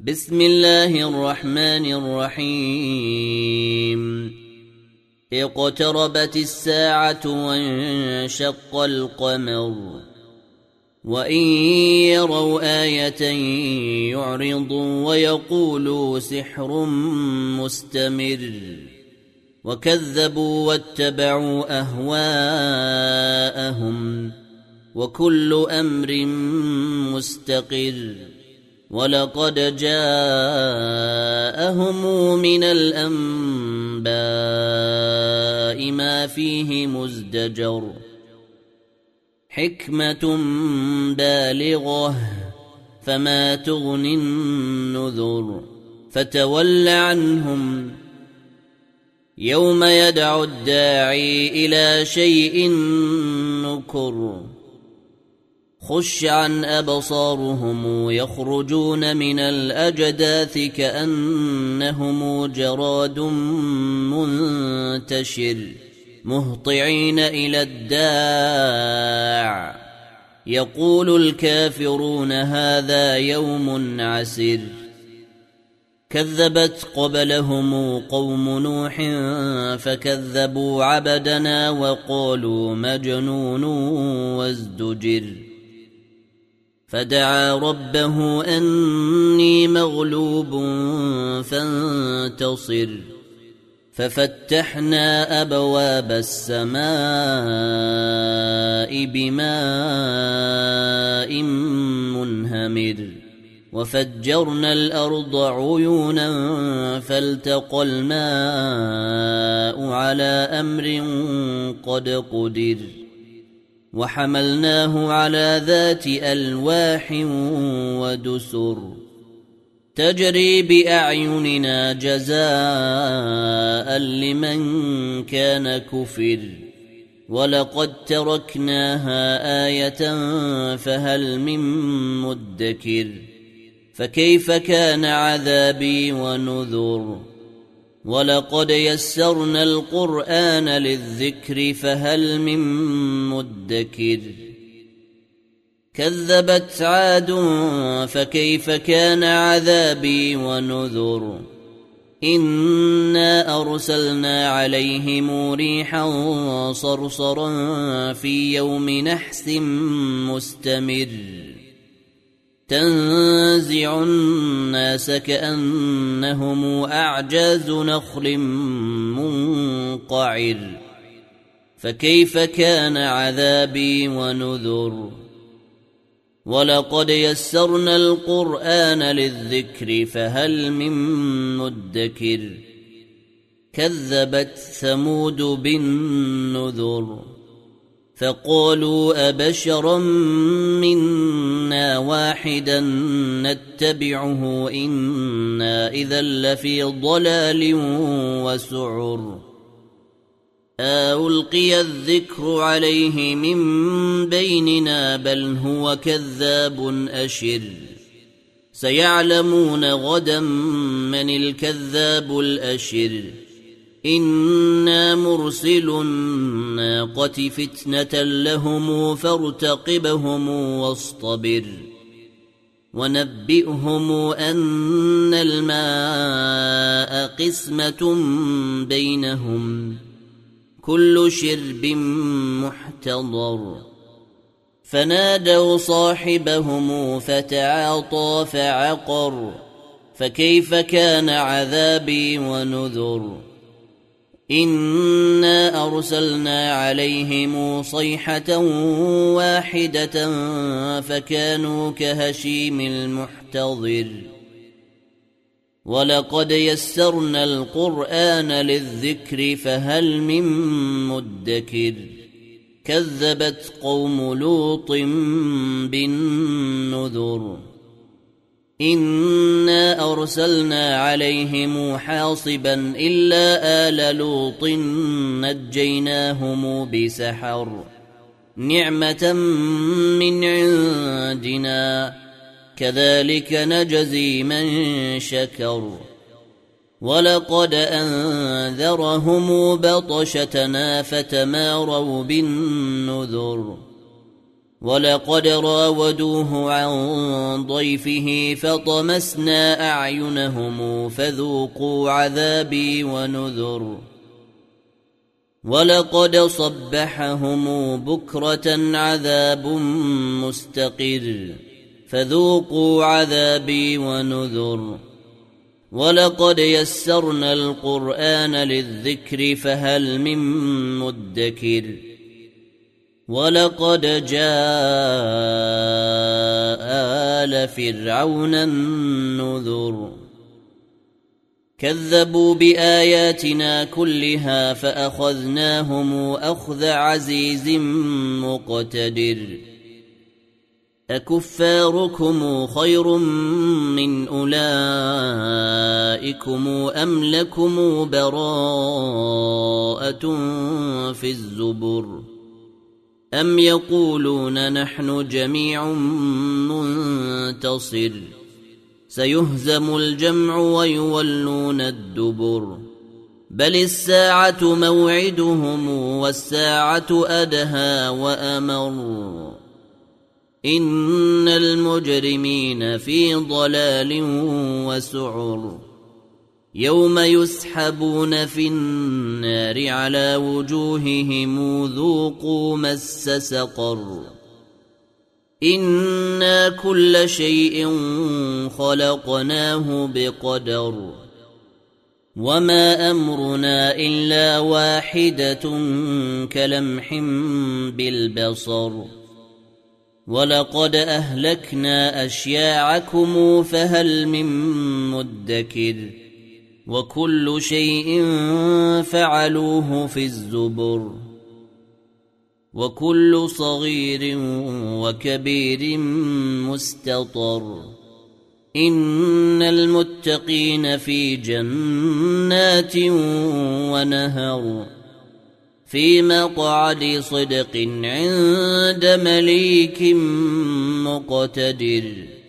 بسم الله الرحمن الرحيم اقتربت الساعة وانشق القمر وإن يروا آية يعرضوا ويقولوا سحر مستمر وكذبوا واتبعوا أهواءهم وكل أمر مستقر ولقد جاءهم من الأنباء ما فيه مزدجر حكمة بالغة فما تغني النذر فتول عنهم يوم يدعو الداعي إلى شيء نكر خش عن أبصارهم يخرجون من الأجداث كأنهم جراد منتشر مهطعين إلى الداع يقول الكافرون هذا يوم عسر كذبت قبلهم قوم نوح فكذبوا عبدنا وقالوا مجنون وازدجر فدعا ربه أني مغلوب فانتصر ففتحنا أبواب السماء بماء منهمر وفجرنا الأرض عيونا فالتقى الماء على أمر قد قدر وحملناه على ذات ألواح ودسر تجري بأعيننا جزاء لمن كان كفر ولقد تركناها آية فهل من مدكر فكيف كان عذابي ونذر ولقد يسرنا القرآن للذكر فهل من مدكر كذبت عاد فكيف كان عذابي ونذر إنا أرسلنا عليهم ريحا صرصرا في يوم نحس مستمر تنزع الناس كأنهم أعجاز نخل منقعر فكيف كان عذابي ونذر ولقد يسرنا القرآن للذكر فهل من مدكر كذبت ثمود بالنذر فقالوا أبشرا منا واحدا نتبعه إنا إذا لفي ضلال وسعر ألقي الذكر عليه من بيننا بل هو كذاب أشر سيعلمون غدا من الكذاب الأشر إنا مرسل الناقة فتنة لهم فارتقبهم واصطبر ونبئهم أن الماء قسمة بينهم كل شرب محتضر فنادوا صاحبهم فتعاطى فعقر فكيف كان عذابي ونذر إنا أرسلنا عليهم صيحة واحدة فكانوا كهشيم المحتضر ولقد يسرنا القرآن للذكر فهل من مدكر كذبت قوم لوط بالنذر إنا أرسلنا عليهم حاصبا إلا آل لوط نجيناهم بسحر نعمة من عندنا كذلك نجزي من شكر ولقد أنذرهم بطشتنا فتماروا بالنذر ولقد راودوه عن ضيفه فطمسنا أعينهم فذوقوا عذابي ونذر ولقد صبحهم بكرة عذاب مستقر فذوقوا عذابي ونذر ولقد يسرنا القرآن للذكر فهل من مدكر ولقد جاء آل فرعون النذر كذبوا بآياتنا كلها فأخذناهم أخذ عزيز مقتدر أكفاركم خير من أولئكم أم لكم براءة في الزبر أم يقولون نحن جميع منتصر سيهزم الجمع ويولون الدبر بل الساعة موعدهم والساعة أدهى وأمر إن المجرمين في ضلال وسعر يوم يسحبون في النار على وجوههم ذوقوا مس سقر إنا كل شيء خلقناه بقدر وما أمرنا إلا واحدة كلمح بالبصر ولقد أهلكنا أشياعكم فهل من مدكر وكل شيء فعلوه في الزبر وكل صغير وكبير مستطر إن المتقين في جنات ونهر في مقعد صدق عند مليك مقتدر